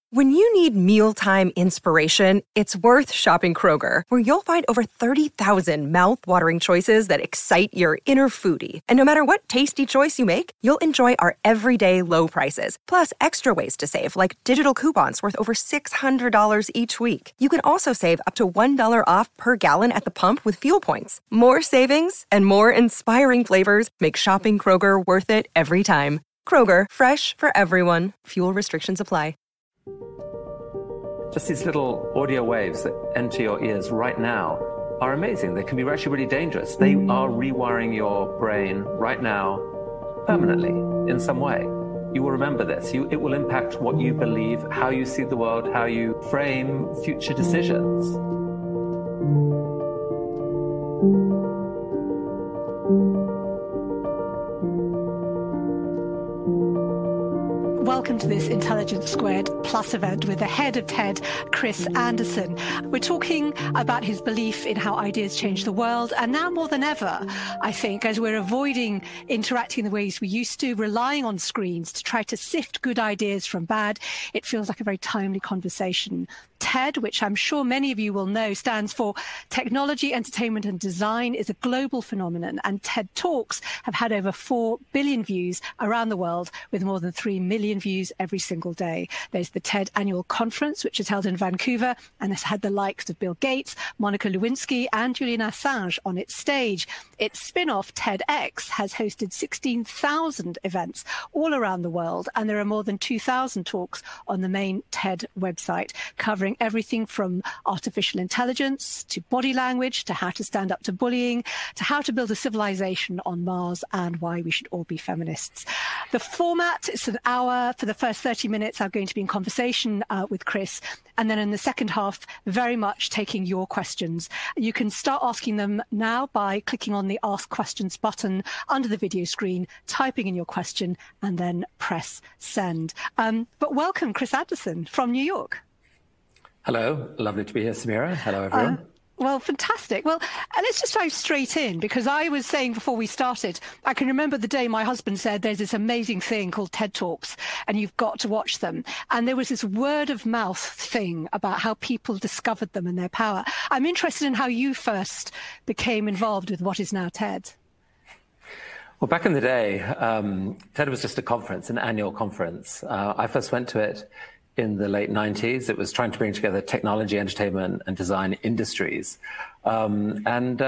When you need mealtime inspiration, it's worth shopping Kroger, where you'll find over 30,000 mouth-watering choices that excite your inner foodie. And no matter what tasty choice you make, you'll enjoy our everyday low prices, plus extra ways to save, like digital coupons worth over $600 each week. You can also save up to $1 off per gallon at the pump with fuel points. More savings and more inspiring flavors make shopping Kroger worth it every time. Kroger, fresh for everyone. Fuel restrictions apply. Just these little audio waves that enter your ears right now are amazing. They can be actually really dangerous. They are rewiring your brain right now permanently in some way. You will remember this. It will impact what you believe, how you see the world, how you frame future decisions. Welcome to this Intelligence Squared Plus event with the head of TED, Chris Anderson. We're talking about his belief in how ideas change the world, and now more than ever, I think, as we're avoiding interacting the ways we used to, relying on screens to try to sift good ideas from bad, it feels like a very timely conversation. TED, which I'm sure many of you will know, stands for Technology, Entertainment and Design, is a global phenomenon, and TED Talks have had over 4 billion views around the world, with more than 3 million views every single day. There's the TED Annual Conference, which is held in Vancouver, and has had the likes of Bill Gates, Monica Lewinsky, and Julian Assange on its stage. Its spin-off, TEDx, has hosted 16,000 events all around the world, and there are more than 2,000 talks on the main TED website, covering everything from artificial intelligence to body language to how to stand up to bullying to how to build a civilization on Mars and why we should all be feminists. The format is an hour. For the first 30 minutes, I'm going to be in conversation with Chris. And then in the second half, very much taking your questions. You can start asking them now by clicking on the Ask Questions button under the video screen, typing in your question, and then press send. But welcome, Chris Anderson from New York. Hello, lovely to be here, Samira. Hello, everyone. Well, fantastic. Well, let's just dive straight in, because I was saying before we started, I can remember the day my husband said there's this amazing thing called TED Talks and you've got to watch them. And there was this word of mouth thing about how people discovered them and their power. I'm interested in how you first became involved with what is now TED. Well, back in the day, TED was just a conference, an annual conference. I first went to it in the late 90s. It was trying to bring together technology, entertainment, and design industries. I kind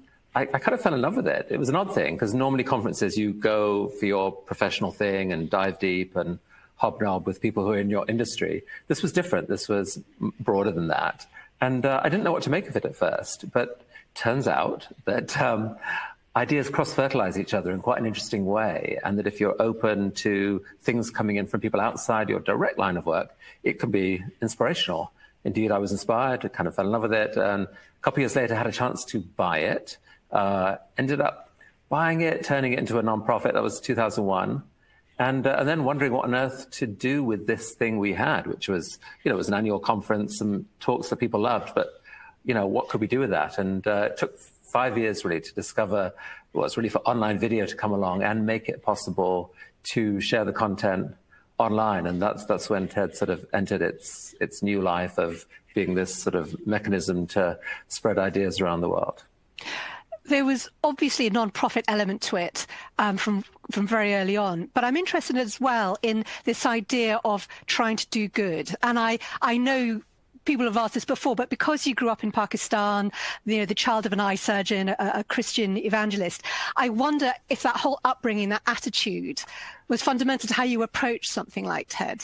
of fell in love with it. It was an odd thing, because normally conferences, you go for your professional thing and dive deep and hobnob with people who are in your industry. This was different. This was broader than that. And I didn't know what to make of it at first, but turns out that ideas cross-fertilize each other in quite an interesting way, and that if you're open to things coming in from people outside your direct line of work, it can be inspirational. Indeed, I was inspired, I kind of fell in love with it, and a couple of years later had a chance to buy it, ended up buying it, turning it into a nonprofit. That was 2001. And then wondering what on earth to do with this thing we had, which was, it was an annual conference, some talks that people loved, but, what could we do with that? And it took 5 years really to discover what's really for online video to come along and make it possible to share the content online. And that's when TED sort of entered its new life of being this sort of mechanism to spread ideas around the world. There was obviously a non-profit element to it from very early on, but I'm interested as well in this idea of trying to do good. And I know people have asked this before, but because you grew up in Pakistan, the child of an eye surgeon, a Christian evangelist, I wonder if that whole upbringing, that attitude, was fundamental to how you approach something like TED.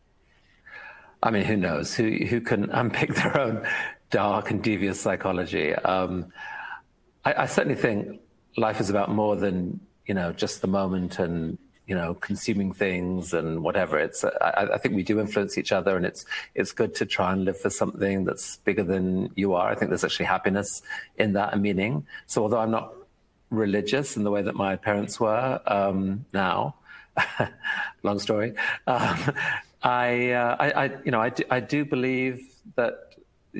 I mean, who knows? Who can unpick their own dark and devious psychology? I certainly think life is about more than, just the moment and, consuming things and whatever. I think we do influence each other, and it's good to try and live for something that's bigger than you are. I think there's actually happiness in that and meaning. So although I'm not religious in the way that my parents were now, long story, I do believe that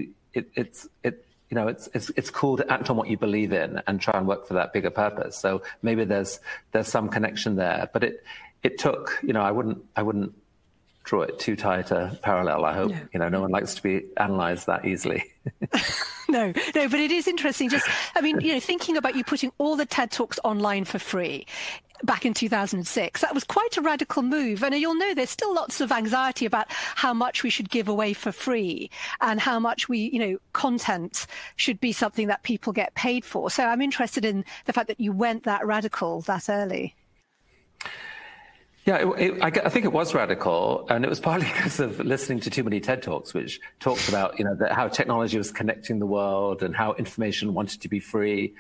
it's cool to act on what you believe in and try and work for that bigger purpose. So maybe there's some connection there, but it took, I wouldn't draw it too tight a parallel. I hope, no one likes to be analysed that easily. No, but it is interesting. Just, I mean, thinking about you putting all the TED Talks online for free back in 2006, that was quite a radical move. And you'll know there's still lots of anxiety about how much we should give away for free and how much content should be something that people get paid for. So I'm interested in the fact that you went that radical that early. Yeah, I think it was radical, and it was partly because of listening to too many TED Talks, which talked about, how technology was connecting the world and how information wanted to be free.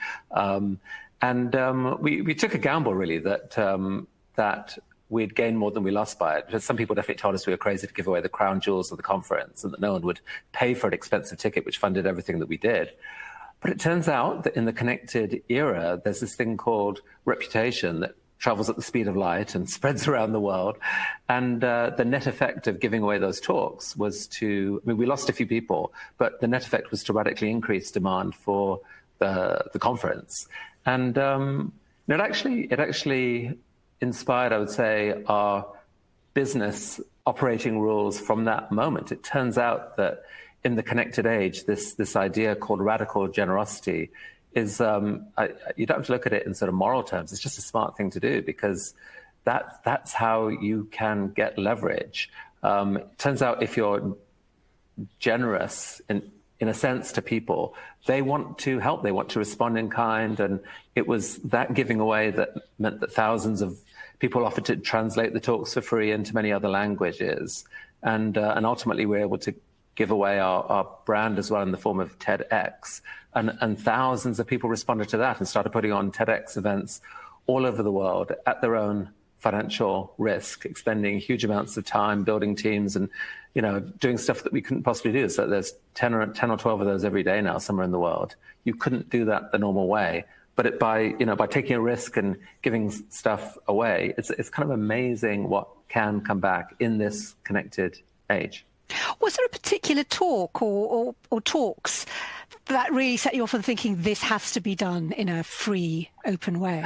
We took a gamble, really, that we'd gain more than we lost by it. Because some people definitely told us we were crazy to give away the crown jewels of the conference and that no one would pay for an expensive ticket, which funded everything that we did. But it turns out that in the connected era, there's this thing called reputation that travels at the speed of light and spreads around the world. And the net effect of giving away those talks was we lost a few people, but the net effect was to radically increase demand for the conference. And it actually inspired, I would say, our business operating rules from that moment. It turns out that in the connected age, this idea called radical generosity is, you don't have to look at it in sort of moral terms. It's just a smart thing to do because that's how you can get leverage. It turns out if you're generous in a sense to people, they want to help, they want to respond in kind. And it was that giving away that meant that thousands of people offered to translate the talks for free into many other languages. And ultimately we were able to give away our brand as well in the form of TEDx. And thousands of people responded to that and started putting on TEDx events all over the world at their own financial risk, expending huge amounts of time building teams and, doing stuff that we couldn't possibly do. So there's 10 or 12 of those every day now somewhere in the world. You couldn't do that the normal way. But by taking a risk and giving stuff away, it's kind of amazing what can come back in this connected age. Was there a particular talk or talks that really set you off on thinking this has to be done in a free, open way?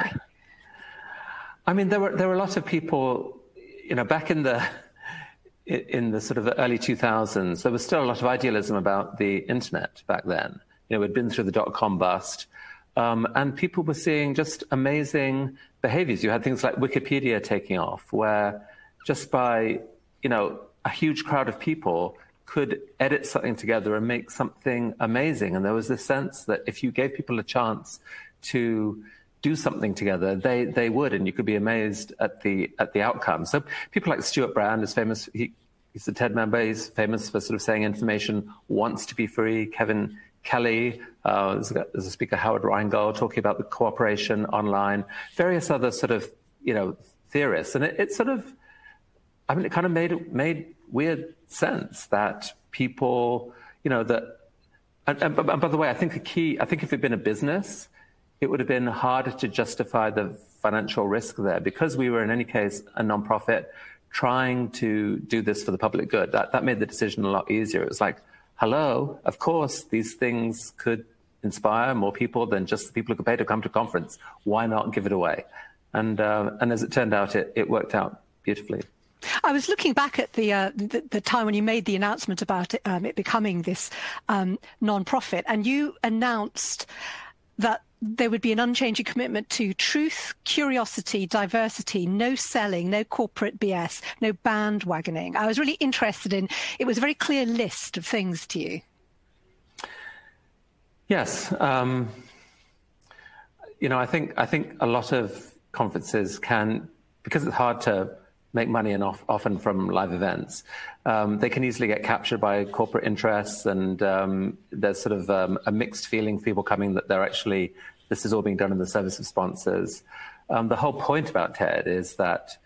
I mean, there were a lot of people, back in the sort of the early 2000s, there was still a lot of idealism about the internet back then. We'd been through the dot-com bust, and people were seeing just amazing behaviors. You had things like Wikipedia taking off, where just by, a huge crowd of people could edit something together and make something amazing. And there was this sense that if you gave people a chance to do something together, they would, and you could be amazed at the outcome. So people like Stuart Brand is famous. He's a TED member. He's famous for sort of saying information wants to be free. Kevin Kelly, there's a speaker, Howard Rheingold, talking about the cooperation online. Various other sort of, theorists. And it sort of, it kind of made weird sense that people, and by the way, I think if it'd been a business, it would have been harder to justify the financial risk there because we were in any case a nonprofit trying to do this for the public good. That made the decision a lot easier. It was like, hello, of course, these things could inspire more people than just the people who could pay to come to a conference. Why not give it away? And as it turned out, it worked out beautifully. I was looking back at the time when you made the announcement about it becoming this non-profit, and you announced that there would be an unchanging commitment to truth, curiosity, diversity, no selling, no corporate BS, no bandwagoning. I was really interested in, it was a very clear list of things to you. Yes. I think a lot of conferences can, because it's hard to make money and often from live events, they can easily get captured by corporate interests, and there's sort of a mixed feeling for people coming that this is all being done in the service of sponsors. The whole point about TED is that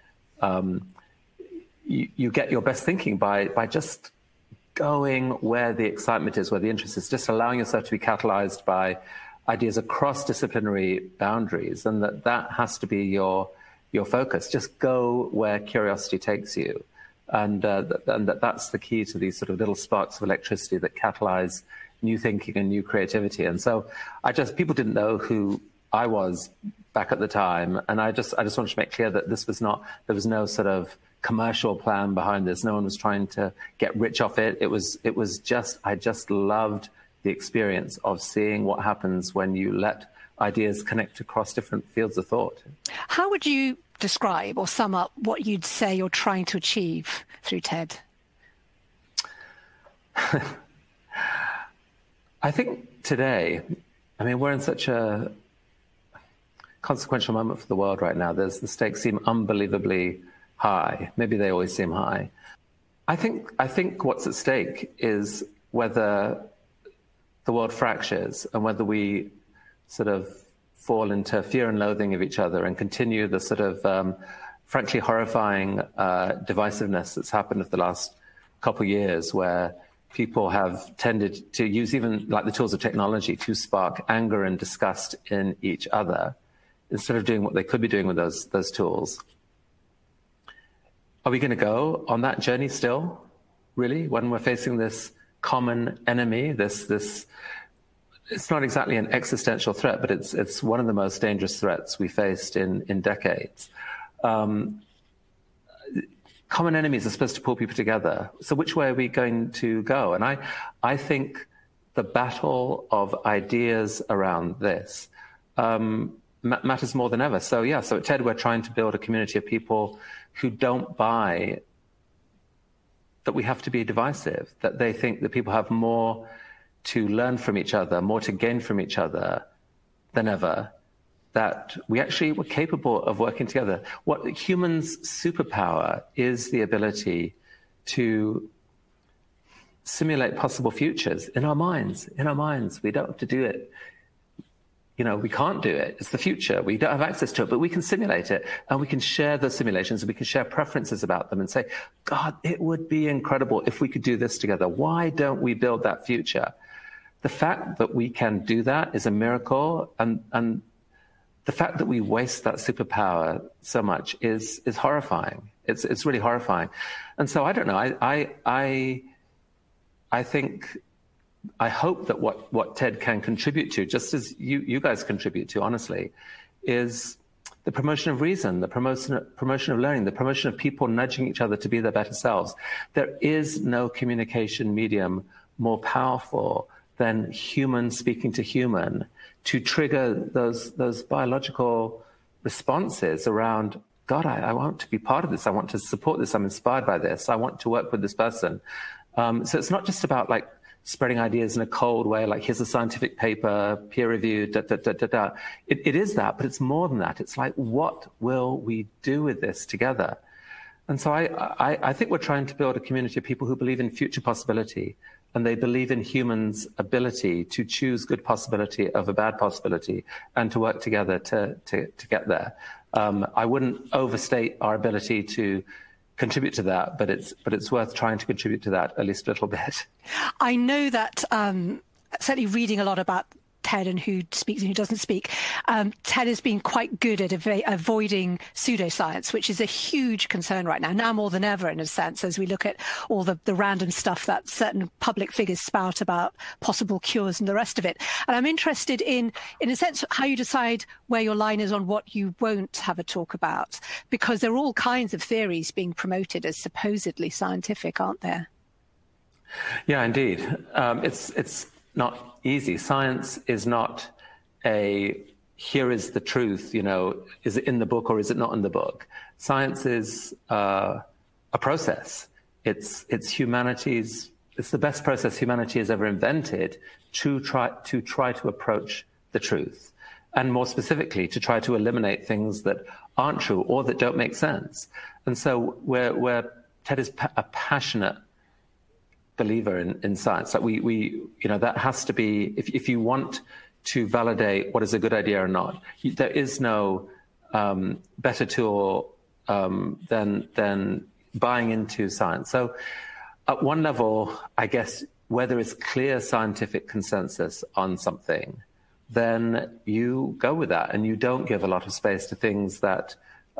you get your best thinking by just going where the excitement is, where the interest is, just allowing yourself to be catalyzed by ideas across disciplinary boundaries, and that has to be your focus. Just go where curiosity takes you. And that's the key to these sort of little sparks of electricity that catalyze new thinking and new creativity. And so people didn't know who I was back at the time. And I just wanted to make clear that there was no sort of commercial plan behind this. No one was trying to get rich off it. It was just, I just loved the experience of seeing what happens when you let ideas connect across different fields of thought. How would you describe or sum up what you'd say you're trying to achieve through TED? I think today, I mean, we're in such a consequential moment for the world right now. The stakes seem unbelievably high. Maybe they always seem high. I think what's at stake is whether the world fractures and whether we sort of fall into fear and loathing of each other and continue the sort of frankly horrifying divisiveness that's happened over the last couple of years, where people have tended to use even like the tools of technology to spark anger and disgust in each other instead of doing what they could be doing with those tools. Are we going to go on that journey still, really, when we're facing this common enemy, this it's not exactly an existential threat, but it's one of the most dangerous threats we faced in decades. Common enemies are supposed to pull people together. So which way are we going to go? And I think the battle of ideas around this matters more than ever. So yeah, so at TED, we're trying to build a community of people who don't buy that we have to be divisive, that they think that people have more to learn from each other, more to gain from each other than ever, that we actually were capable of working together. What humans' superpower is the ability to simulate possible futures in our minds. In our minds, we don't have to do it. You know, we can't do it. It's the future. We don't have access to it, but we can simulate it, and we can share those simulations, and we can share preferences about them and say, God, it would be incredible if we could do this together. Why don't we build that future? The fact that we can do that is a miracle, and the fact that we waste that superpower so much is horrifying. It's really horrifying. And so I don't know. I think, I hope that what TED can contribute to, just as you guys contribute to, honestly, is the promotion of reason, the promotion of learning, the promotion of people nudging each other to be their better selves. There is no communication medium more powerful than human speaking to human to trigger those biological responses around, God, I want to be part of this. I want to support this. I'm inspired by this. I want to work with this person. So it's not just about like spreading ideas in a cold way, like here's a scientific paper, peer reviewed, It is that, but it's more than that. It's like, what will we do with this together? And so I think we're trying to build a community of people who believe in future possibility, and they believe in humans' ability to choose good possibility over bad possibility and to work together to get there. I wouldn't overstate our ability to contribute to that, but it's worth trying to contribute to that at least a little bit. I know that certainly reading a lot about TED and who speaks and who doesn't speak, TED has been quite good at avoiding pseudoscience, which is a huge concern right now more than ever, in a sense, as we look at all the random stuff that certain public figures spout about possible cures and the rest of it. And I'm interested in a sense, how you decide where your line is on what you won't have a talk about, because there are all kinds of theories being promoted as supposedly scientific, aren't there? Yeah, indeed. It's not easy. Science is not here is the truth, is it in the book or is it not in the book? Science is a process. It's the best process humanity has ever invented to try to approach the truth. And more specifically, to try to eliminate things that aren't true or that don't make sense. And so where TED is a passionate believer in science, that we that has to be, if you want to validate what is a good idea or not, there is no better tool than buying into science. So at one level, I guess, where there is clear scientific consensus on something, then you go with that and you don't give a lot of space to things that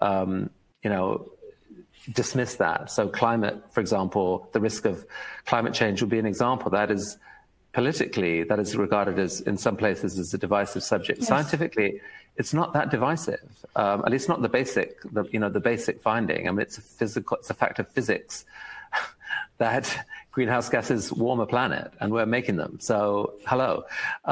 dismiss that. So climate, for example, the risk of climate change would be an example. That is politically, that is regarded as, in some places, as a divisive subject. Yes. Scientifically, it's not that divisive. At least not the basic finding. I mean, it's a fact of physics that greenhouse gases warm a planet, and we're making them. So, hello.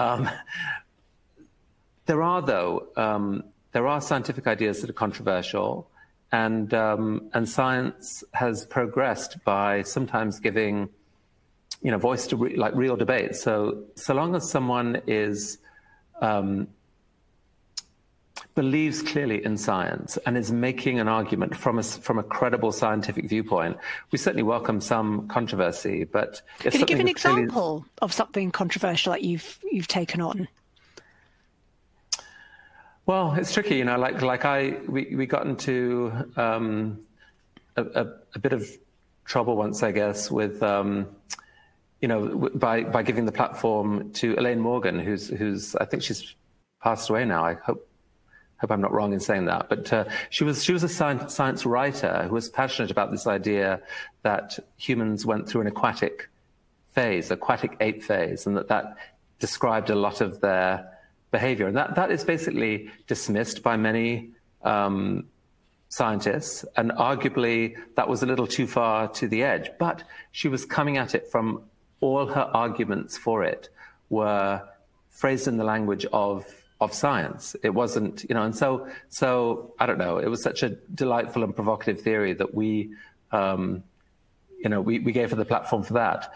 There are scientific ideas that are controversial, and science has progressed by sometimes giving, voice to real debates. So long as someone believes clearly in science and is making an argument from a credible scientific viewpoint, we certainly welcome some controversy. But can you give an example of something controversial that you've taken on? Well, it's tricky, we got into a bit of trouble once, I guess, with by giving the platform to Elaine Morgan, who's I think she's passed away now. I hope I'm not wrong in saying that, but she was a science writer who was passionate about this idea that humans went through an aquatic ape phase, and that described a lot of their behavior. And that is basically dismissed by many scientists, and arguably that was a little too far to the edge. But she was coming at it from, all her arguments for it were phrased in the language of science. It wasn't, and so I don't know, it was such a delightful and provocative theory that we gave her the platform for that.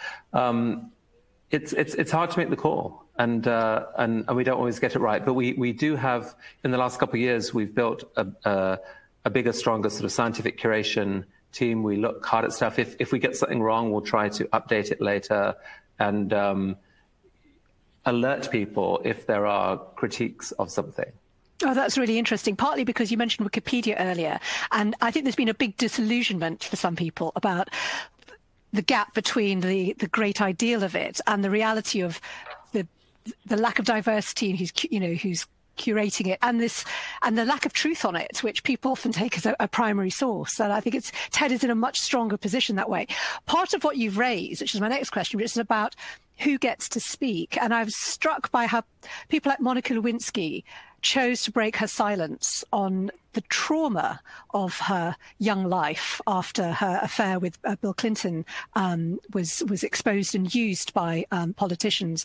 It's hard to make the call, and we don't always get it right. But we do have, in the last couple of years, we've built a bigger, stronger sort of scientific curation team. We look hard at stuff. If we get something wrong, we'll try to update it later and alert people if there are critiques of something. Oh, that's really interesting, partly because you mentioned Wikipedia earlier. And I think there's been a big disillusionment for some people about the gap between the great ideal of it and the reality of the lack of diversity and who's curating it, and the lack of truth on it, which people often take as a primary source. And I think TED is in a much stronger position that way. Part of what you've raised, which is my next question, which is about who gets to speak. And I was struck by how people like Monica Lewinsky chose to break her silence on the trauma of her young life after her affair with Bill Clinton was exposed and used by politicians.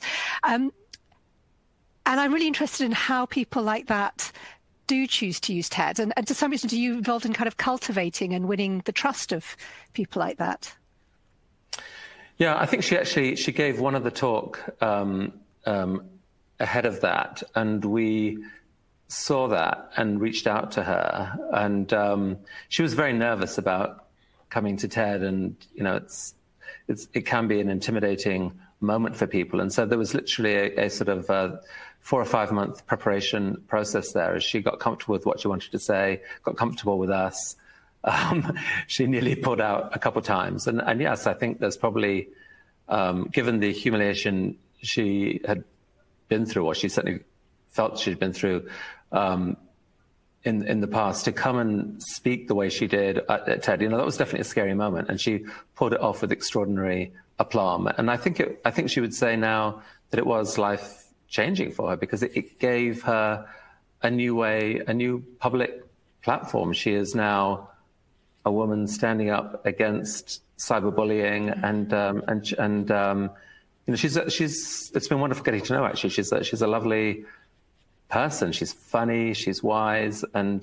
And I'm really interested in how people like that do choose to use TED. And to some extent, are you involved in kind of cultivating and winning the trust of people like that? Yeah, I think she gave one of the talk ahead of that, and we saw that and reached out to her. And she was very nervous about coming to TED, and it can be an intimidating moment for people. And so there was literally a sort of 4 or 5 month preparation process there as she got comfortable with what she wanted to say, got comfortable with us. She nearly pulled out a couple of times. And yes, I think there's probably, given the humiliation she had been through, or she certainly felt she'd been through in the past, to come and speak the way she did at TED, that was definitely a scary moment. And she pulled it off with extraordinary aplomb. And I think she would say now that it was life-changing for her, because it gave her a new public platform. She is now a woman standing up against cyberbullying, and it's been wonderful getting to know her, actually. She's a lovely person. She's funny. She's wise, and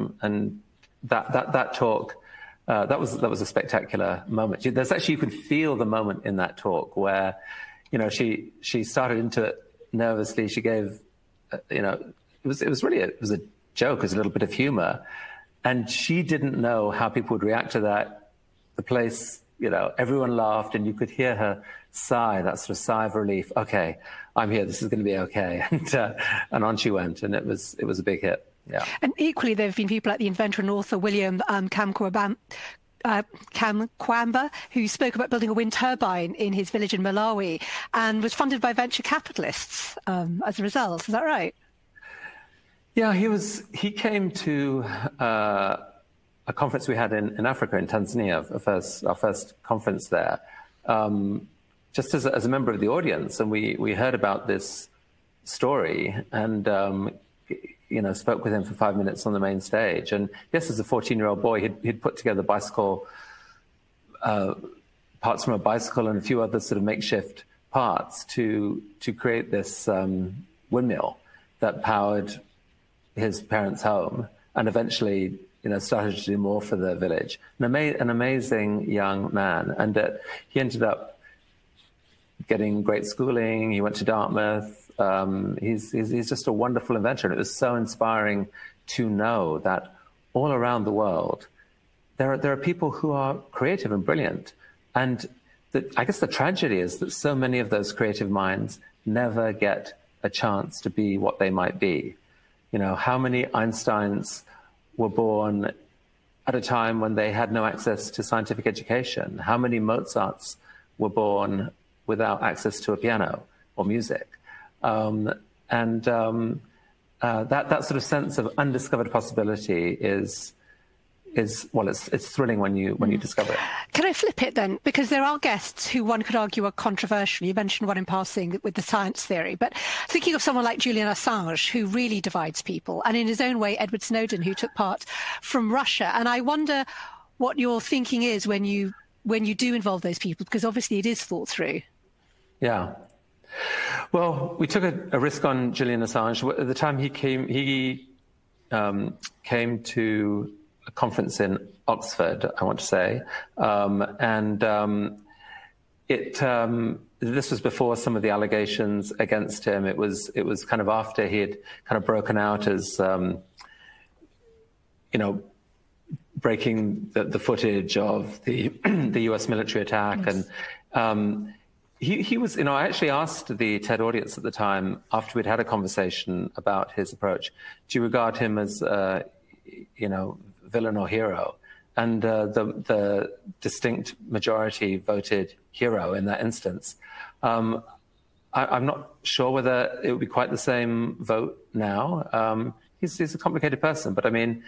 that talk. That was a spectacular moment. There's actually, you could feel the moment in that talk where, she started into it nervously. She gave, it was a joke, it was a little bit of humor, and she didn't know how people would react to that. The place, everyone laughed, and you could hear her sigh, that sort of sigh of relief. Okay, I'm here. This is going to be okay. And on she went, and it was a big hit. Yeah. And equally, there have been people like the inventor and author William Kamkwamba, who spoke about building a wind turbine in his village in Malawi and was funded by venture capitalists as a result. Is that right? Yeah, he came to a conference we had in Africa, in Tanzania, our first conference there, just as a member of the audience, and we heard about this story and, spoke with him for 5 minutes on the main stage. And yes, as a 14-year-old boy, he'd put together bicycle parts from a bicycle and a few other sort of makeshift parts to create this windmill that powered his parents' home, and eventually, started to do more for the village. An amazing young man, and he ended up getting great schooling. He went to Dartmouth. He's just a wonderful inventor, and it was so inspiring to know that all around the world there are people who are creative and brilliant. And I guess the tragedy is that so many of those creative minds never get a chance to be what they might be. How many Einsteins were born at a time when they had no access to scientific education? How many Mozarts were born without access to a piano or music? That sort of sense of undiscovered possibility is it's thrilling when you discover it. Can I flip it then? Because there are guests who one could argue are controversial. You mentioned one in passing with the science theory, but thinking of someone like Julian Assange, who really divides people, and in his own way, Edward Snowden, who took part from Russia. And I wonder what your thinking is when you do involve those people, because obviously it is thought through. Yeah. Well, we took a risk on Julian Assange. At the time he came to a conference in Oxford, I want to say, this was before some of the allegations against him. It was kind of after he had kind of broken out as, breaking the footage of the US military attack. Yes. And he was, I actually asked the TED audience at the time, after we'd had a conversation about his approach, do you regard him as, villain or hero? And the distinct majority voted hero in that instance. I'm not sure whether it would be quite the same vote now. He's a complicated person, but I mean,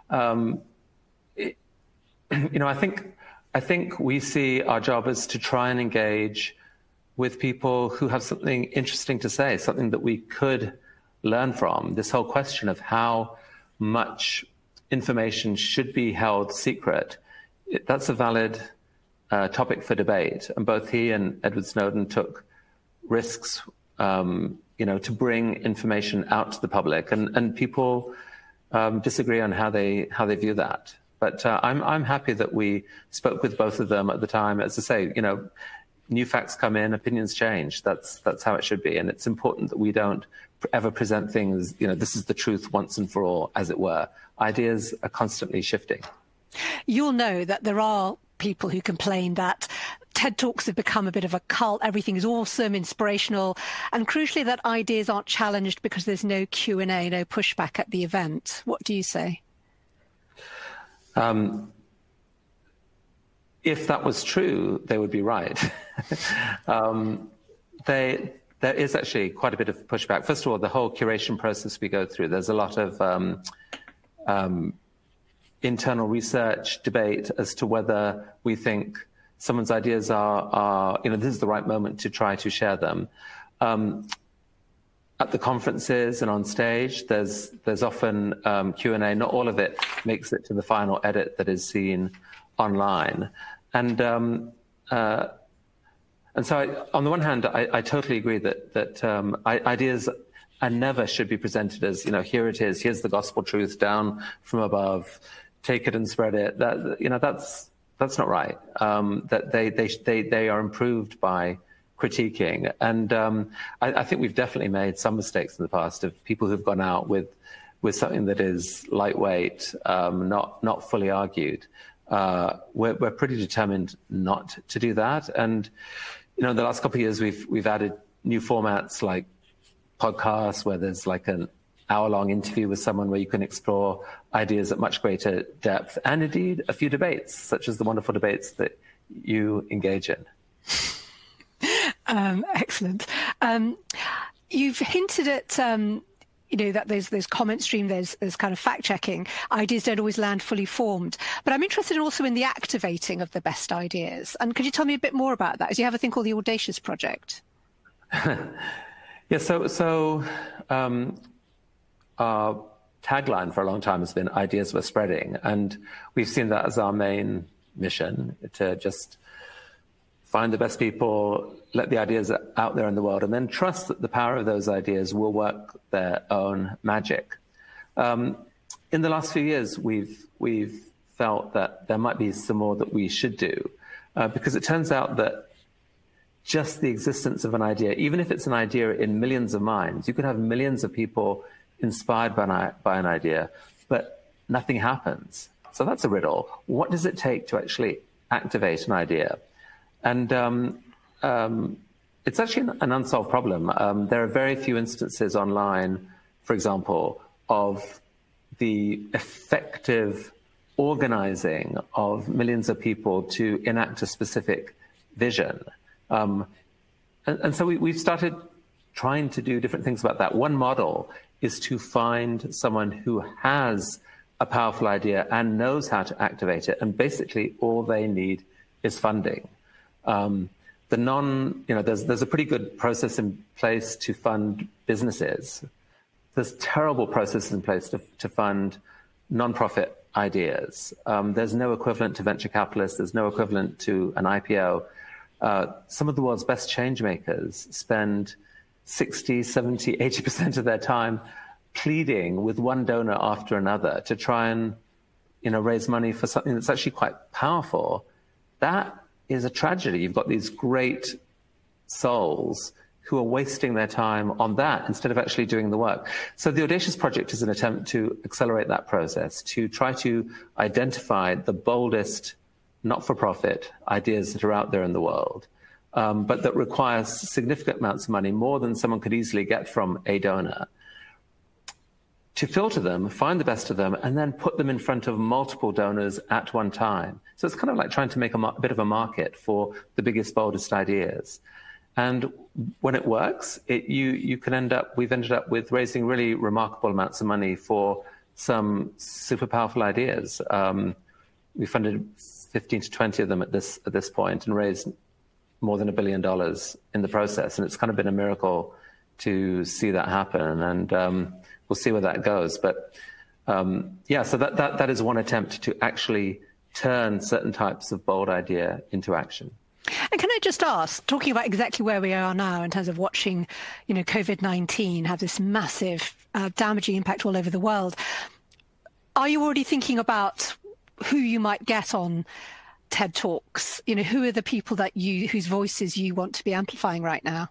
I think we see our job as to try and engage with people who have something interesting to say, something that we could learn from. This whole question of how much information should be held secret, that's a valid topic for debate. And both he and Edward Snowden took risks, to bring information out to the public, and people disagree on how they view that. But I'm happy that we spoke with both of them at the time. As I say, new facts come in, opinions change. That's how it should be. And it's important that we don't ever present things, this is the truth once and for all, as it were. Ideas are constantly shifting. You'll know that there are people who complain that TED Talks have become a bit of a cult. Everything is awesome, inspirational, and crucially that ideas aren't challenged because there's no Q&A, no pushback at the event. What do you say? If that was true, they would be right. There is actually quite a bit of pushback. First of all, the whole curation process we go through, there's a lot of internal research, debate as to whether we think someone's ideas are this is the right moment to try to share them. At the conferences and on stage, there's often Q&A. Not all of it makes it to the final edit that is seen online. And so, on the one hand, I totally agree that ideas never should be presented as, here it is, here's the gospel truth down from above, take it and spread it. That's not right. That they are improved by critiquing. And I think we've definitely made some mistakes in the past of people who've gone out with something that is lightweight, not fully argued. We're pretty determined not to do that. And the last couple of years we've added new formats like podcasts, where there's like an hour-long interview with someone where you can explore ideas at much greater depth, and indeed a few debates, such as the wonderful debates that you engage in. Excellent. You've hinted at that there's comment stream, there's kind of fact checking. Ideas don't always land fully formed. But I'm interested also in the activating of the best ideas. And could you tell me a bit more about that? As you have a thing called the Audacious Project. Yeah, so our tagline for a long time has been ideas we're spreading. And we've seen that as our main mission, to just find the best people, let the ideas out there in the world, and then trust that the power of those ideas will work their own magic. In the last few years, we've felt that there might be some more that we should do, because it turns out that just the existence of an idea, even if it's an idea in millions of minds, you could have millions of people inspired by an idea, but nothing happens. So that's a riddle. What does it take to actually activate an idea? And it's actually an unsolved problem. There are very few instances online, for example, of the effective organizing of millions of people to enact a specific vision. And so we've started trying to do different things about that. One model is to find someone who has a powerful idea and knows how to activate it, and basically all they need is funding. There's a pretty good process in place to fund businesses. There's terrible processes in place to fund nonprofit ideas. There's no equivalent to venture capitalists. There's no equivalent to an IPO. Some of the world's best change makers spend 60, 70, 80% of their time pleading with one donor after another to try and, raise money for something that's actually quite powerful. That is a tragedy. You've got these great souls who are wasting their time on that instead of actually doing the work. So the Audacious Project is an attempt to accelerate that process, to try to identify the boldest not-for-profit ideas that are out there in the world, but that requires significant amounts of money, more than someone could easily get from a donor, to filter them, find the best of them, and then put them in front of multiple donors at one time. So it's kind of like trying to make a bit of a market for the biggest, boldest ideas. And when it works, we've ended up with raising really remarkable amounts of money for some super powerful ideas. We funded 15 to 20 of them at this point and raised more than $1 billion in the process. And it's kind of been a miracle to see that happen. And we'll see where that goes. But so that is one attempt to actually turn certain types of bold idea into action. And can I just ask, talking about exactly where we are now in terms of watching, COVID-19 have this massive damaging impact all over the world, are you already thinking about who you might get on TED Talks? Who are the people whose voices you want to be amplifying right now?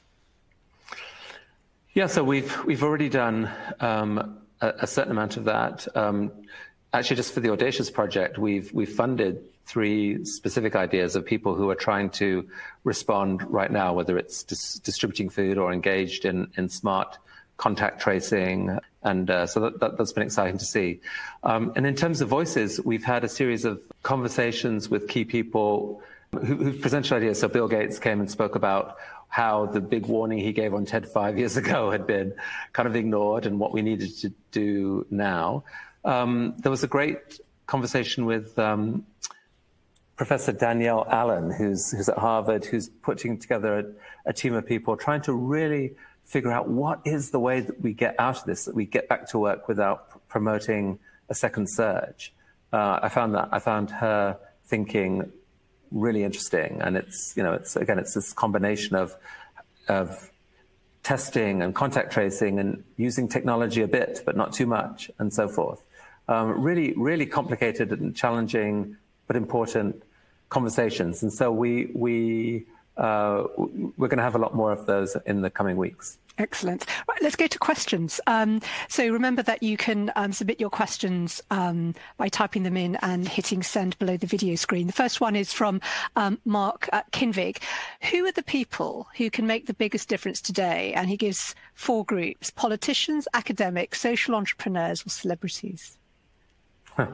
Yeah, so we've already done a certain amount of that. Actually, just for the Audacious Project, we've funded 3 specific ideas of people who are trying to respond right now, whether it's distributing food or engaged in smart contact tracing. And so that's been exciting to see. And in terms of voices, we've had a series of conversations with key people who've presented ideas. So Bill Gates came and spoke about how the big warning he gave on TED 5 years ago had been kind of ignored and what we needed to do now. There was a great conversation with Professor Danielle Allen, who's at Harvard, who's putting together a team of people trying to really figure out what is the way that we get out of this, that we get back to work without promoting a second surge. I found her thinking really interesting, and it's this combination of testing and contact tracing and using technology a bit, but not too much, and so forth. Really, really complicated and challenging, but important conversations. And so we're going to have a lot more of those in the coming weeks. Excellent. Right, let's go to questions. So remember that you can submit your questions by typing them in and hitting send below the video screen. The first one is from Mark Kinvig. Who are the people who can make the biggest difference today? And he gives 4 groups: politicians, academics, social entrepreneurs, or celebrities. I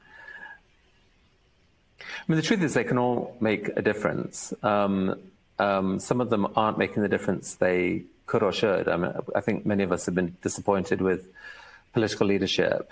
mean, the truth is they can all make a difference. Some of them aren't making the difference they could or should. I mean, I think many of us have been disappointed with political leadership.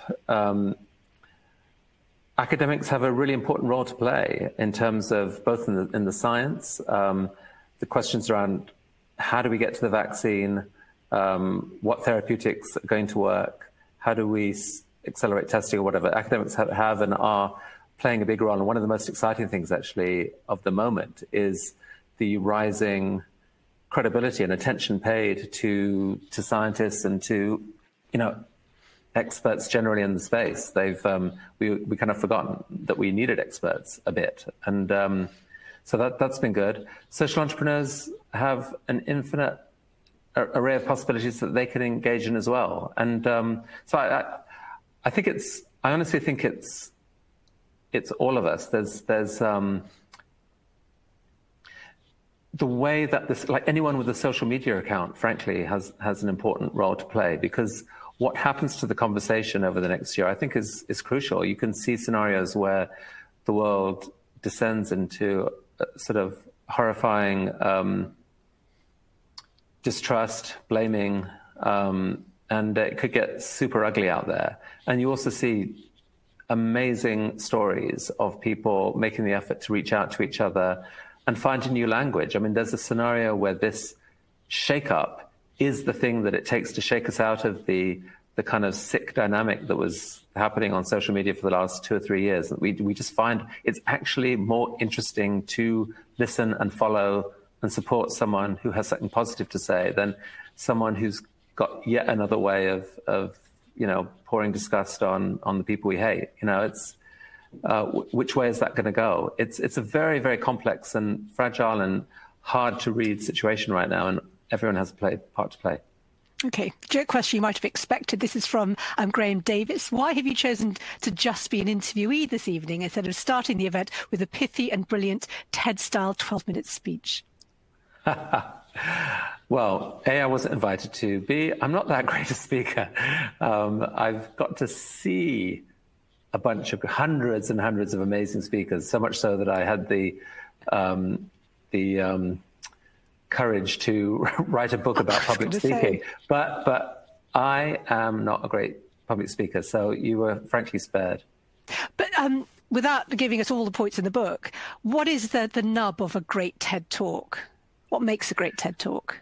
Academics have a really important role to play in terms of both in the science, the questions around how do we get to the vaccine, what therapeutics are going to work, how do we accelerate testing or whatever. Academics have and are playing a big role. And one of the most exciting things, actually, of the moment is the rising credibility and attention paid to scientists and to, experts generally in the space. They've we kind of forgotten that we needed experts a bit, and so that's been good. Social entrepreneurs have an infinite array of possibilities that they can engage in as well, and so I think I honestly think it's all of us. There's the way that this, like anyone with a social media account, frankly, has an important role to play, because what happens to the conversation over the next year, I think, is crucial. You can see scenarios where the world descends into a sort of horrifying distrust, blaming, and it could get super ugly out there. And you also see amazing stories of people making the effort to reach out to each other and find a new language. I mean, there's a scenario where this shake-up is the thing that it takes to shake us out of the kind of sick dynamic that was happening on social media for the last 2 or 3 years. We just find it's actually more interesting to listen and follow and support someone who has something positive to say than someone who's got yet another way of pouring disgust on the people we hate. It's which way is that going to go? It's a very, very complex and fragile and hard to read situation right now, and everyone has a part to play. Okay, joke question you might have expected. This is from Graham Davis. Why have you chosen to just be an interviewee this evening instead of starting the event with a pithy and brilliant TED-style 12-minute speech? Well, A, I wasn't invited to. B, I'm not that great a speaker. I've got to see a bunch of hundreds and hundreds of amazing speakers, so much so that I had the courage to write a book about public speaking. But I am not a great public speaker, so you were frankly spared. But without giving us all the points in the book, what is the nub of a great TED Talk? What makes a great TED Talk?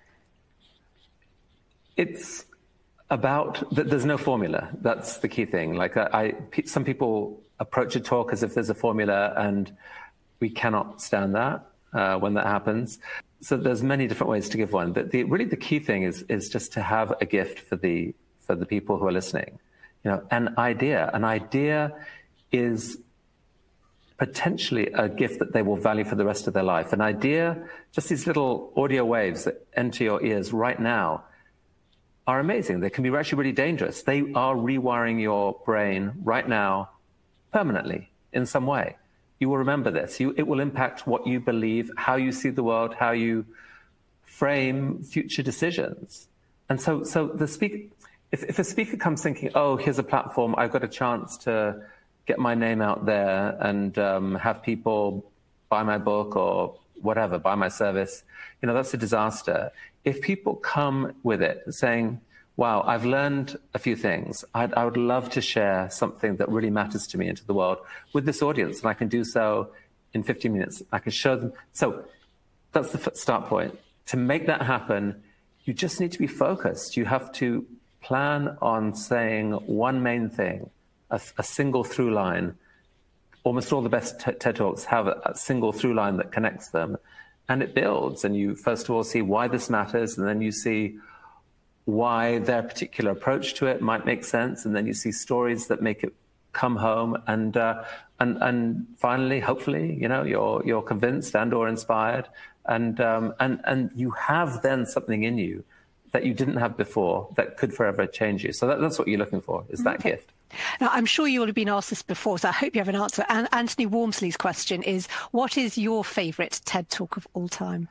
It's about, there's no formula. That's the key thing. Like some people approach a talk as if there's a formula, and we cannot stand that when that happens. So there's many different ways to give one. But really the key thing is just to have a gift for the people who are listening. An idea. An idea is potentially a gift that they will value for the rest of their life. An idea, just these little audio waves that enter your ears right now, are amazing. They can be actually really dangerous. They are rewiring your brain right now permanently in some way. You will remember this. It will impact what you believe, how you see the world, how you frame future decisions. And so the speaker, if a speaker comes thinking, oh, here's a platform, I've got a chance to get my name out there and have people buy my book or whatever, buy my service, that's a disaster. If people come with it saying, wow, I've learned a few things. I would love to share something that really matters to me into the world with this audience, and I can do so in 15 minutes. I can show them. So that's the start point. To make that happen, you just need to be focused. You have to plan on saying one main thing, a single through line. Almost all the best TED Talks have a single through line that connects them. And it builds. And you, first of all, see why this matters. And then you see why their particular approach to it might make sense. And then you see stories that make it come home. And finally, hopefully, you're convinced and or inspired. And you have then something in you that you didn't have before that could forever change you. So that's what you're looking for, is that gift. Now, I'm sure you will have been asked this before, so I hope you have an answer. And Anthony Walmsley's question is, what is your favourite TED Talk of all time?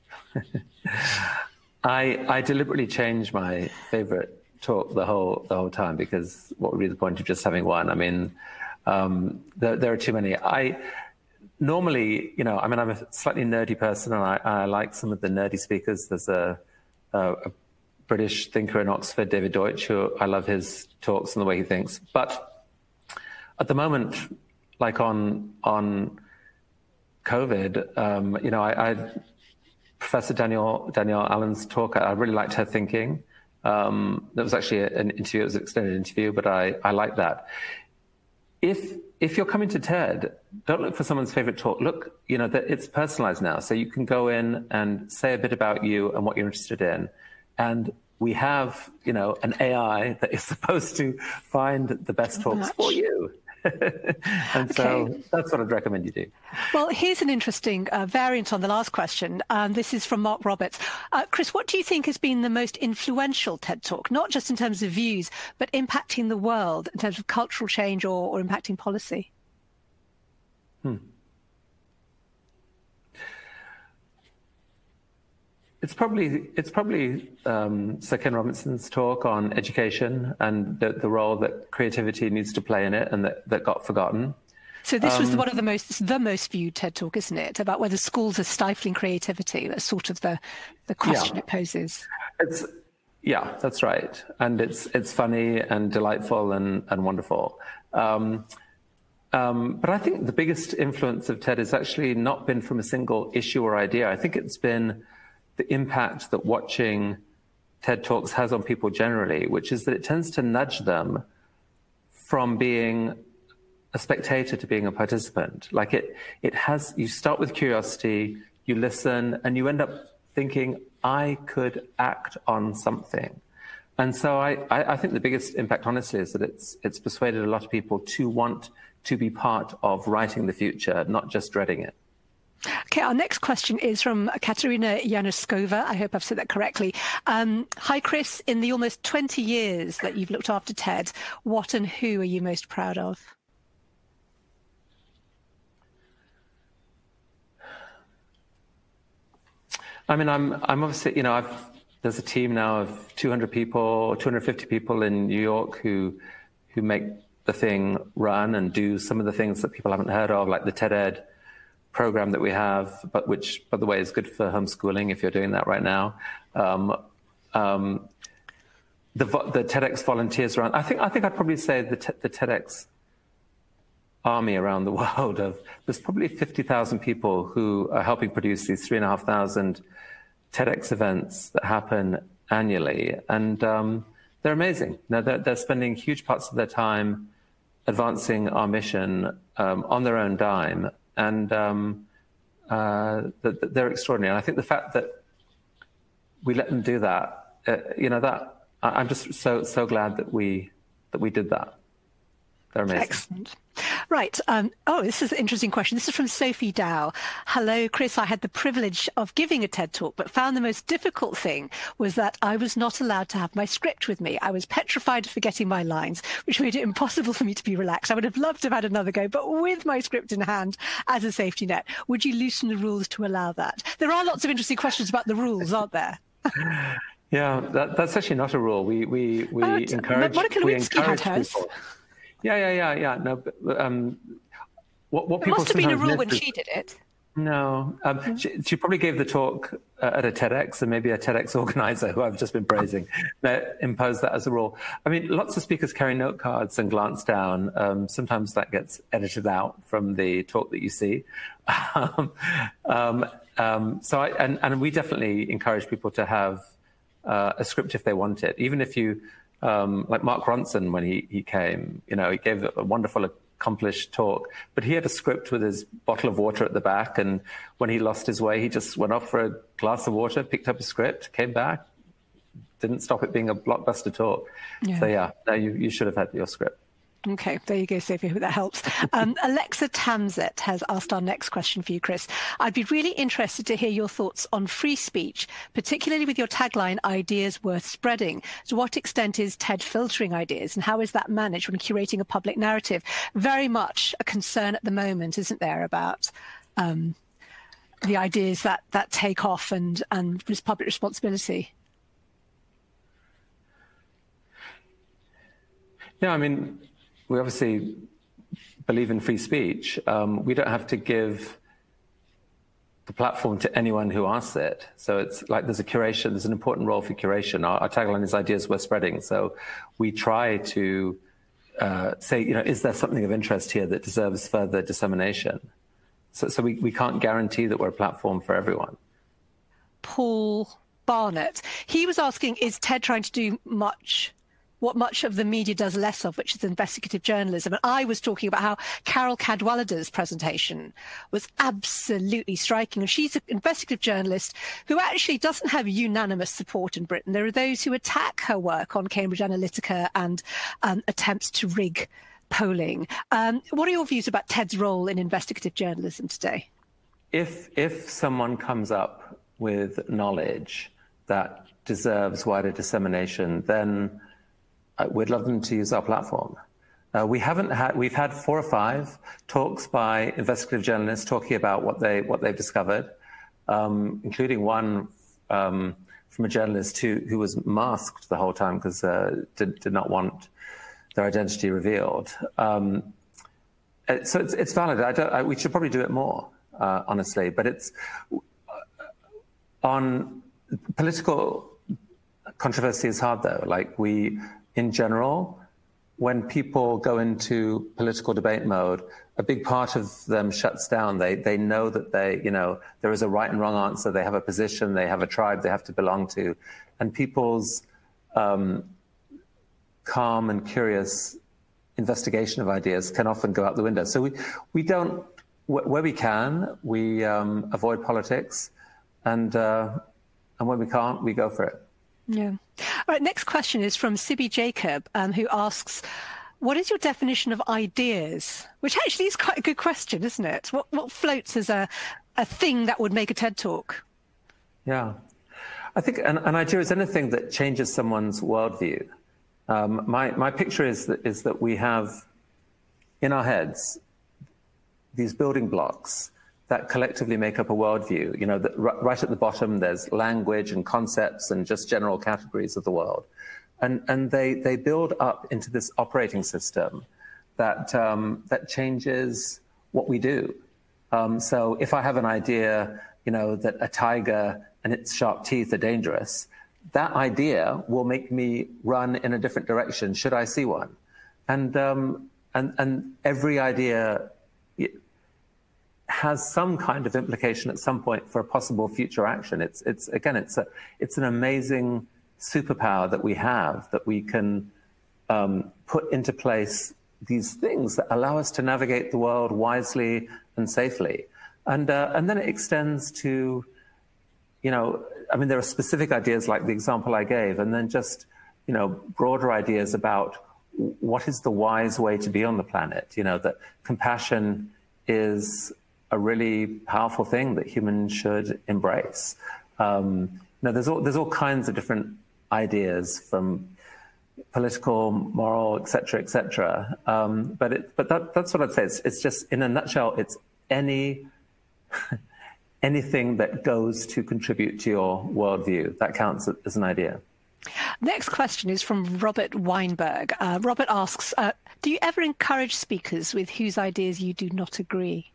I deliberately change my favourite talk the whole time, because what would be the point of just having one? I mean, there are too many. Normally, I'm a slightly nerdy person, and I like some of the nerdy speakers. There's a a British thinker in Oxford, David Deutsch, who I love his talks and the way he thinks. But at the moment, like on COVID, I Professor Danielle Allen's talk, I really liked her thinking. That was actually an interview, it was an extended interview, but I like that. If you're coming to TED, don't look for someone's favorite talk. Look, that it's personalized now. So you can go in and say a bit about you and what you're interested in. And we have, an AI that is supposed to find the best talks for you. And so that's what I'd recommend you do. Well, here's an interesting variant on the last question. This is from Mark Roberts. Chris, what do you think has been the most influential TED Talk, not just in terms of views, but impacting the world in terms of cultural change or impacting policy? It's probably Sir Ken Robinson's talk on education and the role that creativity needs to play in it, and that got forgotten. So this was one of the most viewed TED Talk, isn't it? About whether schools are stifling creativity. That's sort of the question it poses. That's right. And it's funny and delightful and wonderful. But I think the biggest influence of TED has actually not been from a single issue or idea. I think it's been the impact that watching TED Talks has on people generally, which is that it tends to nudge them from being a spectator to being a participant. Like you start with curiosity, you listen, and you end up thinking, I could act on something. And so I think the biggest impact, honestly, is that it's persuaded a lot of people to want to be part of writing the future, not just dreading it. Okay, our next question is from Katerina Januskova. I hope I've said that correctly. Hi, Chris. In the almost 20 years that you've looked after TED, what and who are you most proud of? I mean, I'm obviously, there's a team now of 200 people, 250 people in New York who make the thing run and do some of the things that people haven't heard of, like the TED Ed program that we have, but which, by the way, is good for homeschooling if you're doing that right now. The TEDx volunteers around. I think I'd probably say the TEDx army around the world. There's probably 50,000 people who are helping produce these 3,500 TEDx events that happen annually, and they're amazing. Now they're spending huge parts of their time advancing our mission on their own dime. And they're extraordinary. And I think the fact that we let them do that, I'm just so glad that we did that. They're amazing. Excellent. Right. This is an interesting question. This is from Sophie Dow. Hello, Chris. I had the privilege of giving a TED Talk, but found the most difficult thing was that I was not allowed to have my script with me. I was petrified of forgetting my lines, which made it impossible for me to be relaxed. I would have loved to have had another go, but with my script in hand as a safety net. Would you loosen the rules to allow that? There are lots of interesting questions about the rules, aren't there? Yeah, that's actually not a rule. We encourage Monica Lewinsky had hers. People. Yeah. No, but, what people must have been a rule when is, she did it. No, she probably gave the talk at a TEDx, and maybe a TEDx organizer who I've just been praising imposed that as a rule. I mean, lots of speakers carry note cards and glance down. Sometimes that gets edited out from the talk that you see. So we definitely encourage people to have a script if they want it, even if you. Like Mark Ronson, when he came, he gave a wonderful, accomplished talk, but he had a script with his bottle of water at the back. And when he lost his way, he just went off for a glass of water, picked up a script, came back, didn't stop it being a blockbuster talk. Yeah. So no, you should have had your script. Okay, there you go, Sophie. I hope that helps. Alexa Tamzet has asked our next question for you, Chris. I'd be really interested to hear your thoughts on free speech, particularly with your tagline, ideas worth spreading. To what extent is TED filtering ideas, and how is that managed when curating a public narrative? Very much a concern at the moment, isn't there, about the ideas that take off and this public responsibility? Yeah, I mean, we obviously believe in free speech. We don't have to give the platform to anyone who asks it. So it's like there's a curation, there's an important role for curation. Our tagline is ideas worth spreading. So we try to say, is there something of interest here that deserves further dissemination? So we can't guarantee that we're a platform for everyone. Paul Barnett, he was asking, is TED trying to do what much of the media does less of, which is investigative journalism? And I was talking about how Carol Cadwallader's presentation was absolutely striking. And she's an investigative journalist who actually doesn't have unanimous support in Britain. There are those who attack her work on Cambridge Analytica and attempts to rig polling. What are your views about TED's role in investigative journalism today? If someone comes up with knowledge that deserves wider dissemination, then we'd love them to use our platform. We've had 4 or 5 talks by investigative journalists talking about what they've discovered, including one from a journalist who was masked the whole time because did not want their identity revealed. So it's valid. We should probably do it more, honestly. But it's on political controversy is hard though. Like in general, when people go into political debate mode, a big part of them shuts down. They know that there is a right and wrong answer. They have a position. They have a tribe they have to belong to, and people's calm and curious investigation of ideas can often go out the window. So we don't, where we can, we avoid politics, and when we can't, we go for it. Yeah. All right, next question is from Sibby Jacob, who asks, what is your definition of ideas? Which actually is quite a good question, isn't it? What floats as a thing that would make a TED Talk? Yeah. I think an idea is anything that changes someone's worldview. My picture is that we have in our heads these building blocks that collectively make up a worldview. Right at the bottom, there's language and concepts and just general categories of the world. And they build up into this operating system that changes what we do. So if I have an idea, that a tiger and its sharp teeth are dangerous, that idea will make me run in a different direction should I see one. And every idea has some kind of implication at some point for a possible future action. It's an amazing superpower that we have, that we can put into place these things that allow us to navigate the world wisely and safely. And then it extends to, there are specific ideas like the example I gave, and then just, broader ideas about what is the wise way to be on the planet. That compassion is a really powerful thing that humans should embrace. There's all kinds of different ideas, from political, moral, et cetera, but that's what I'd say. It's just, in a nutshell, it's anything that goes to contribute to your worldview. That counts as an idea. Next question is from Robert Weinberg. Robert asks, do you ever encourage speakers with whose ideas you do not agree?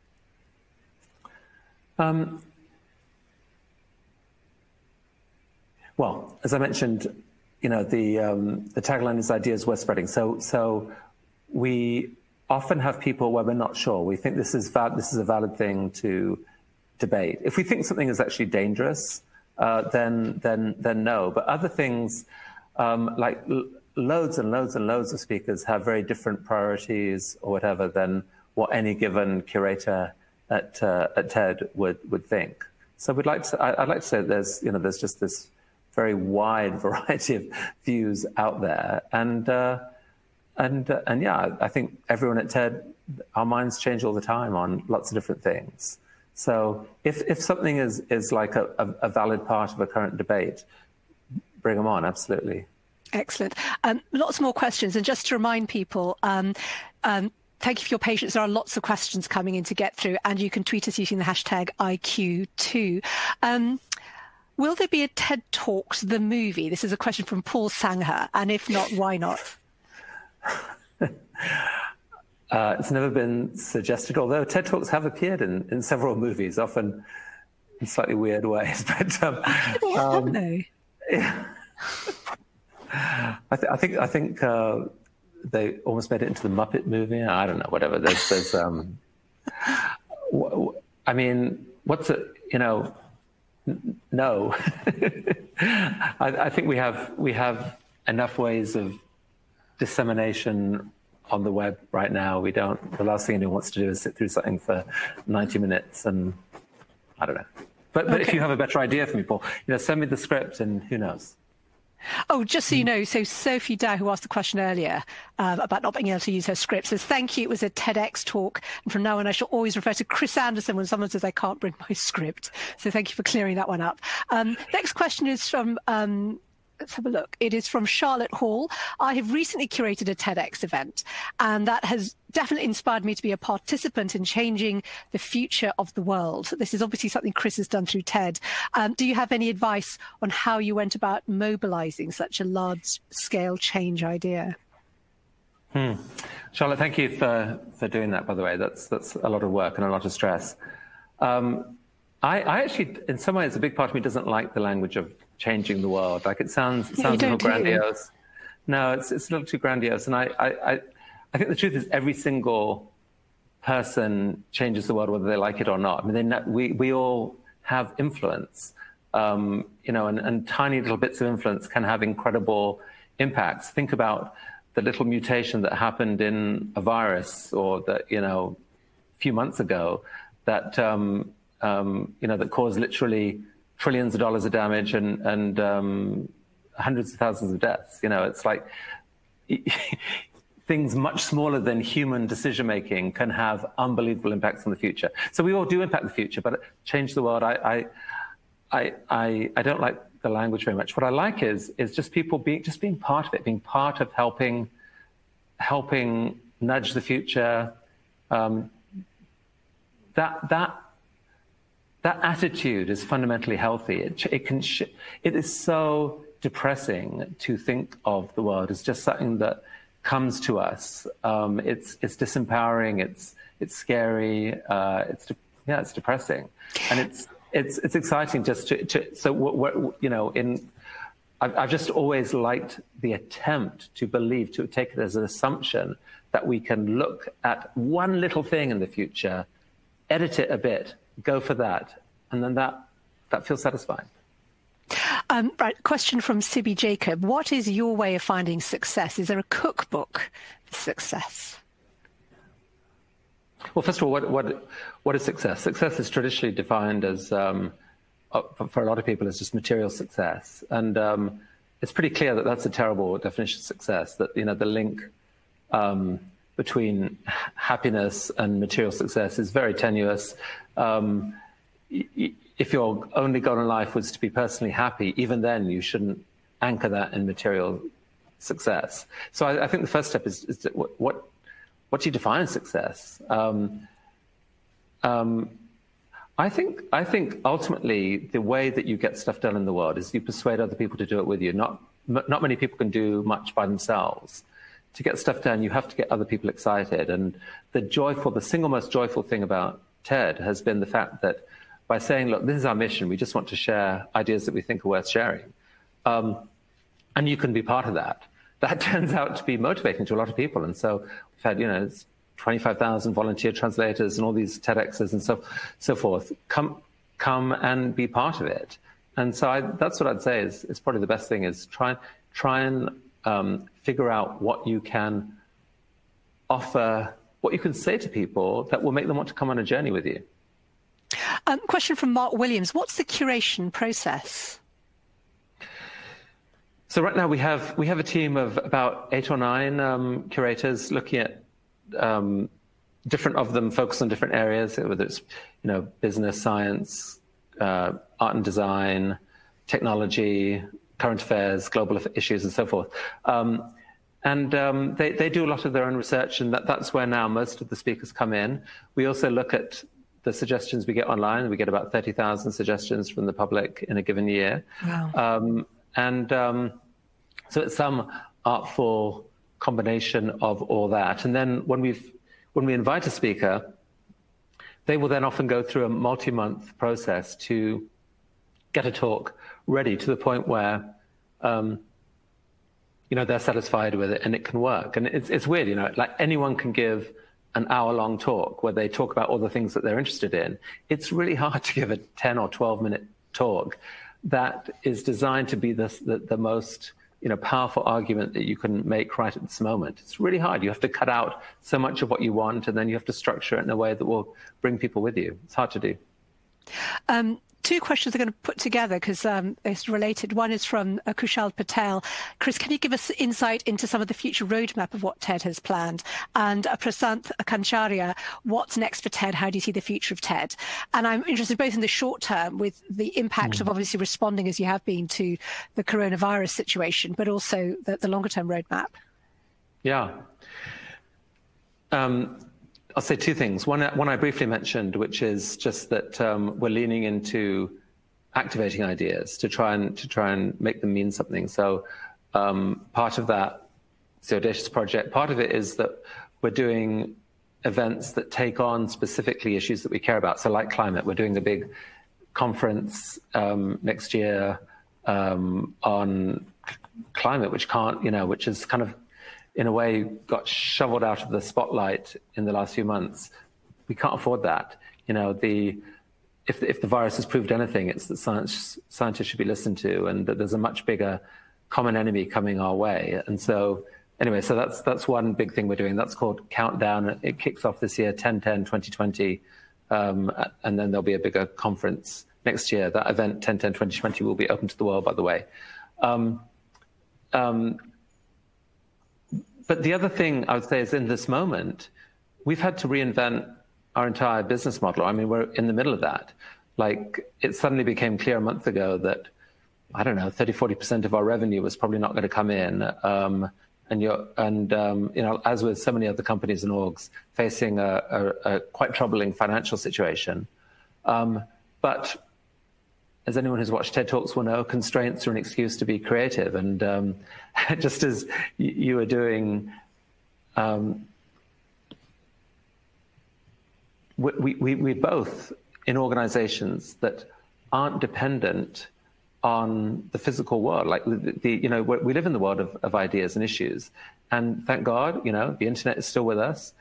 Well, as I mentioned, the tagline is ideas worth spreading. So we often have people where we're not sure. We think this is a valid thing to debate. If we think something is actually dangerous, then no. But other things, like loads and loads and loads of speakers have very different priorities or whatever than what any given curator at TED would think. So I'd like to say that there's just this very wide variety of views out there, and yeah, I think everyone at TED, our minds change all the time on lots of different things. So if something is like a valid part of a current debate, bring them on, absolutely. Excellent. Lots more questions, and just to remind people, thank you for your patience. There are lots of questions coming in to get through, and you can tweet us using the hashtag IQ2. Will there be a TED Talks, the movie? This is a question from Paul Sangha, and if not, why not? It's never been suggested, although TED Talks have appeared in several movies, often slightly weird ways. But haven't they? Yeah. I think they almost made it into the Muppet movie. I don't know, whatever. There's I mean, what's it? No. I think we have enough ways of dissemination on the web right now. We don't. The last thing anyone wants to do is sit through something for 90 minutes, and I don't know. But if you have a better idea for me, Paul, send me the script, and who knows. Oh, just so you know, so Sophie Dow, who asked the question earlier about not being able to use her script, says, thank you, it was a TEDx talk. And from now on, I shall always refer to Chris Anderson when someone says I can't bring my script. So thank you for clearing that one up. Next question is from... let's have a look. It is from Charlotte Hall. I have recently curated a TEDx event, and that has definitely inspired me to be a participant in changing the future of the world. This is obviously something Chris has done through TED. Do you have any advice on how you went about mobilizing such a large-scale change idea? Charlotte, thank you for doing that, by the way. That's a lot of work and a lot of stress. I actually, in some ways, a big part of me doesn't like the language of changing the world. Like it sounds a little grandiose. No, it's a little too grandiose. And I think the truth is every single person changes the world, whether they like it or not. I mean, we all have influence, and tiny little bits of influence can have incredible impacts. Think about the little mutation that happened in a virus, or that, a few months ago, that that caused literally trillions of dollars of damage and hundreds of thousands of deaths. It's like things much smaller than human decision-making can have unbelievable impacts on the future. So we all do impact the future, but change the world, I don't like the language very much. What I like is just people being part of it, being part of helping nudge the future. That attitude is fundamentally healthy. It is so depressing to think of the world as just something that comes to us. It's disempowering. It's scary. It's depressing, and it's exciting just I've just always liked the attempt to take it as an assumption that we can look at one little thing in the future, edit it a bit, go for that, and then that feels satisfying. Right, question from Sibby Jacob. What is your way of finding success? Is there a cookbook for success? Well, first of all, what is success? Success is traditionally defined as, for a lot of people, as just material success. And it's pretty clear that that's a terrible definition of success, that, the link between happiness and material success is very tenuous. If your only goal in life was to be personally happy, even then you shouldn't anchor that in material success. So I think the first step is what do you define as success? I think ultimately the way that you get stuff done in the world is you persuade other people to do it with you. Not many people can do much by themselves. To get stuff done, you have to get other people excited. And the single most joyful thing about TED has been the fact that by saying, look, this is our mission, we just want to share ideas that we think are worth sharing. And you can be part of that. That turns out to be motivating to a lot of people. And so we've had, 25,000 volunteer translators and all these TEDx's and so forth. Come and be part of it. And so that's what I'd say is probably the best thing, is try and figure out what you can offer, what you can say to people that will make them want to come on a journey with you. Question from Mark Williams. What's the curation process? So right now we have a team of about 8 or 9 curators looking at different of them focus on different areas, whether it's business, science, art and design, technology, current affairs, global issues, and so forth. They do a lot of their own research, and that's where now most of the speakers come in. We also look at the suggestions we get online. We get about 30,000 suggestions from the public in a given year. Wow. So it's some artful combination of all that. And then when we invite a speaker, they will then often go through a multi-month process to get a talk ready to the point where, they're satisfied with it and it can work. And it's weird, like anyone can give an hour-long talk where they talk about all the things that they're interested in. It's really hard to give a 10 or 12-minute talk that is designed to be the most powerful argument that you can make right at this moment. It's really hard. You have to cut out so much of what you want, and then you have to structure it in a way that will bring people with you. It's hard to do. Two questions I'm going to put together because it's related. One is from Kushal Patel. Chris, can you give us insight into some of the future roadmap of what TED has planned? And Prasanth Kancharya, what's next for TED? How do you see the future of TED? And I'm interested both in the short term with the impact of obviously responding as you have been to the coronavirus situation, but also the longer term roadmap. Yeah. I'll say two things. One I briefly mentioned, which is just that we're leaning into activating ideas to try and make them mean something. So part of that, the Audacious project, part of it is that we're doing events that take on specifically issues that we care about. So like climate, we're doing a big conference next year on climate, which is kind of, in a way, got shoveled out of the spotlight in the last few months. We can't afford that. If the virus has proved anything, it's that scientists should be listened to, and that there's a much bigger common enemy coming our way. And so, anyway, so that's one big thing we're doing. That's called Countdown. It kicks off this year, 10/10/2020, and then there'll be a bigger conference next year. That event, 10/10/2020, will be open to the world, by the way. But the other thing I would say is, in this moment, we've had to reinvent our entire business model. I mean, we're in the middle of that. Like, it suddenly became clear a month ago that, 30-40% of our revenue was probably not going to come in. As with so many other companies and orgs, facing a quite troubling financial situation. But as anyone who's watched TED Talks will know, constraints are an excuse to be creative. And just as you were doing, we both, in organizations that aren't dependent on the physical world, like we live in the world of ideas and issues. And thank God, the internet is still with us.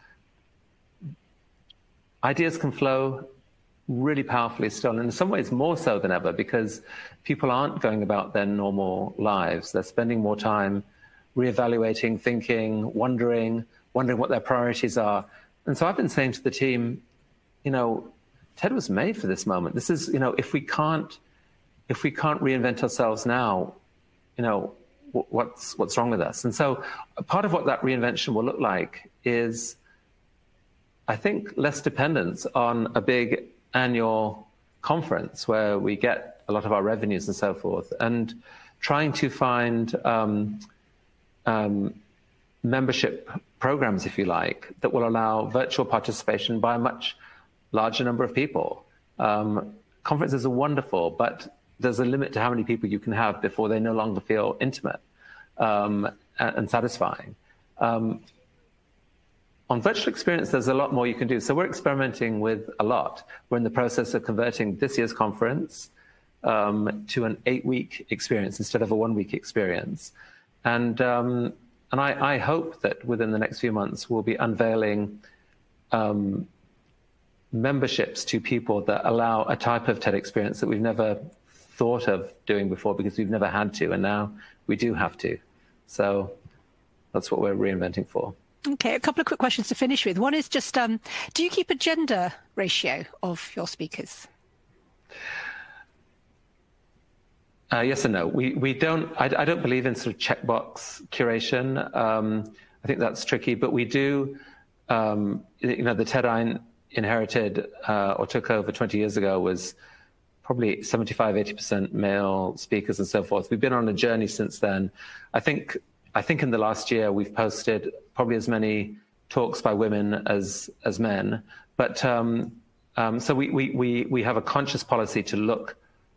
Ideas can flow really powerfully still, and in some ways more so than ever, because people aren't going about their normal lives. They're spending more time reevaluating, thinking, wondering what their priorities are. And so I've been saying to the team, TED was made for this moment. This is, if we can't reinvent ourselves now, what's wrong with us? And so part of what that reinvention will look like is, I think, less dependence on a big annual conference where we get a lot of our revenues and so forth, and trying to find membership programs, if you like, that will allow virtual participation by a much larger number of people. Conferences are wonderful, but there's a limit to how many people you can have before they no longer feel intimate and satisfying. On virtual experience, there's a lot more you can do. So we're experimenting with a lot. We're in the process of converting this year's conference to an 8-week experience instead of a 1-week experience. And I hope that within the next few months, we'll be unveiling memberships to people that allow a type of TED experience that we've never thought of doing before, because we've never had to, and now we do have to. So that's what we're reinventing for. Okay, a couple of quick questions to finish with. One is just, do you keep a gender ratio of your speakers? Yes and no. We don't. I don't believe in sort of checkbox curation. I think that's tricky. But we do. The TED I inherited or took over 20 years ago was probably 75-80% male speakers and so forth. We've been on a journey since then. I think in the last year we've posted probably as many talks by women as men. But so we have a conscious policy to look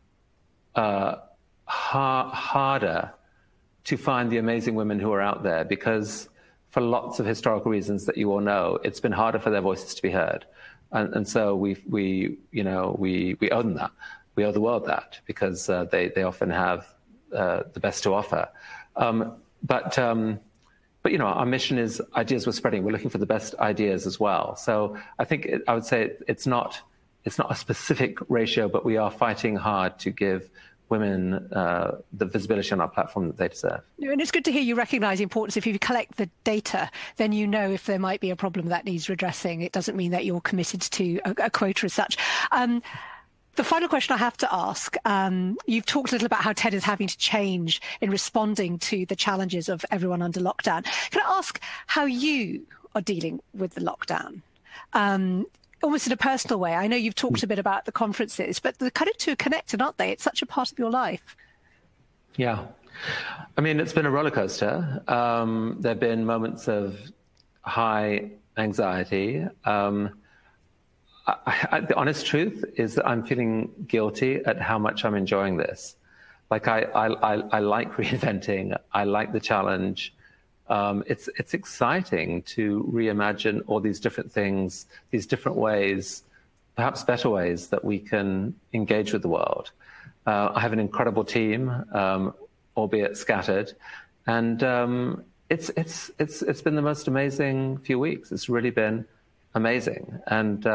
harder to find the amazing women who are out there, because for lots of historical reasons that you all know, it's been harder for their voices to be heard. And so we owe them that. We owe the world that, because they often have the best to offer. But our mission is ideas we're spreading. We're looking for the best ideas as well. So I think I would say it's not a specific ratio, but we are fighting hard to give women the visibility on our platform that they deserve. And it's good to hear you recognise the importance. If you collect the data, then you know if there might be a problem that needs redressing. It doesn't mean that you're committed to a quota as such. The final question I have to ask, you've talked a little about how TED is having to change in responding to the challenges of everyone under lockdown. Can I ask how you are dealing with the lockdown? Almost in a personal way. I know you've talked a bit about the conferences, but the kind of two are connected, aren't they? It's such a part of your life. Yeah. I mean, it's been a roller coaster. There have been moments of high anxiety. The honest truth is that I'm feeling guilty at how much I'm enjoying this. Like, I like reinventing. I like the challenge. It's exciting to reimagine all these different things, these different ways, perhaps better ways that we can engage with the world. I have an incredible team, albeit scattered, and it's been the most amazing few weeks. It's really been amazing, and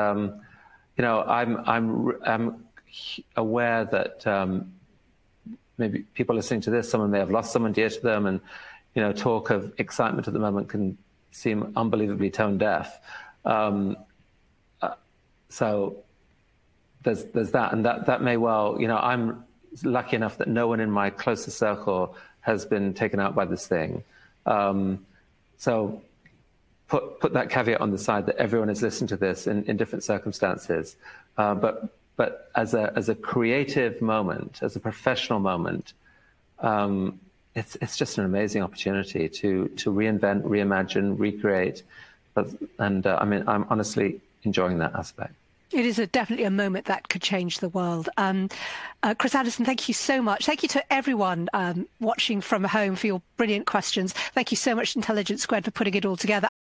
I'm aware that maybe people listening to this, someone may have lost someone dear to them, and talk of excitement at the moment can seem unbelievably tone deaf. So there's that, and that may well, I'm lucky enough that no one in my closest circle has been taken out by this thing. So put that caveat on the side that everyone is listening to this in different circumstances. But as a creative moment, as a professional moment, it's just an amazing opportunity to reinvent, reimagine, recreate. And I'm honestly enjoying that aspect. It is definitely a moment that could change the world. Chris Anderson, thank you so much. Thank you to everyone watching from home for your brilliant questions. Thank you so much, Intelligence Squared, for putting it all together.